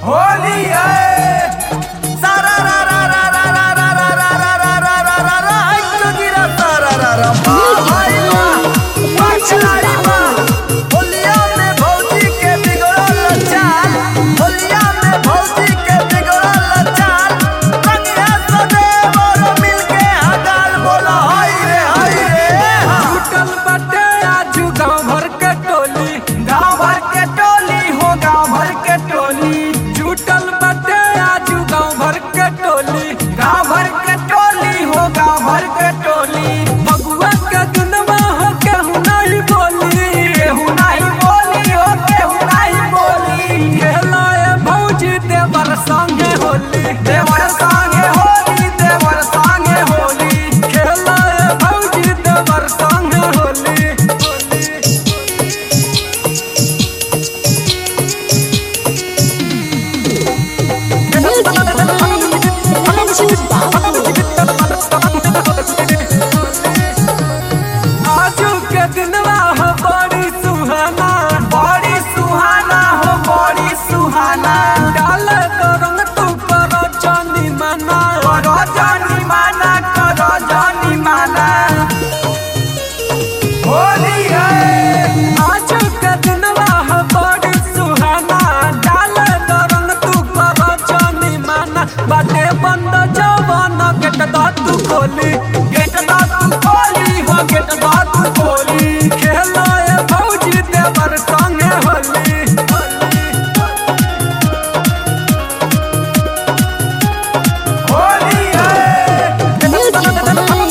होली है सारा रा रा रा रा रा रा रा रा रा रा रा रा रा रा एक गिरा सारा रा रा भाई माचलाई बा होलिया में भौजी के बिगड़ल चाल होलिया में भौजी के बिगड़ल चाल रंगिया सदेव और मिलके हगाल बोला हाय रे टूटल बटे आजू गाँव भर के टोली हो गाँव भर के टोली टूटल बटे आजू गाँव भर के टोली गाँव भर के टोली हो गाँव भर के टोली भगुआ के दुनवा हो केहू नहीं बोली केहू नहीं बोली हो केहू नहीं बोली खेलाए भौजी देवर संगे होली देवर संगे होली देवर संगे होली खेलाए भौजी देवर संगे होली आजू के दिनवा हो बड़ी सुहाना हो बड़ी सुहाना डाल तो रंग तू पर चांदी मना करो जानी माना होली है आजू के दिनवा हो बड़ी सुहाना डाल तो रंग तू पर चांदी मना बाटे बंद जवान गेट दा तू खोली गेट दा तू खोली हो गेट दा तू खोली खेलाए भौजी देवर संगे होली होली है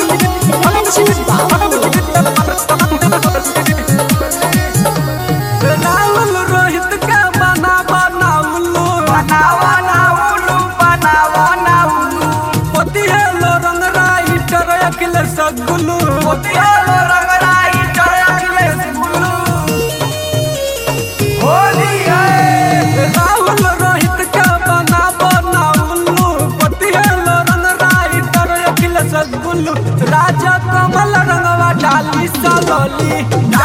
राहुल रोहित के बनावा नाउलू बनावा ना उलू पति है लो रंग राई कर अखिल सगुलू मोतियालो रंगराई चढ़ले सिबुलू होली है राहुल रोहित के बनावा नाउलू पति है लो रंग राई कर अखिल सगुलू राजा कमल रंगवा डाली सलोली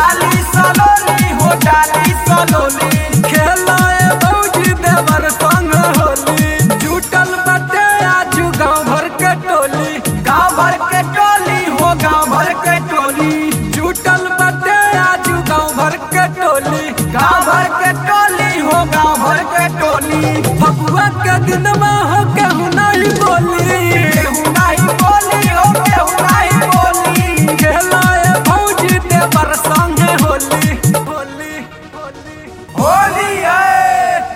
हो डाली सलोली खेलाए भौजी देवर संग होली जुटल बटे आजू गाँव भर के टोली गाँव भर के टोली हो गाँव भर के टोली जुटल बटे आजू गाँव भर के टोली गाँव भर के टोली हो गाँव भर के टोली फगुआ के दिनवा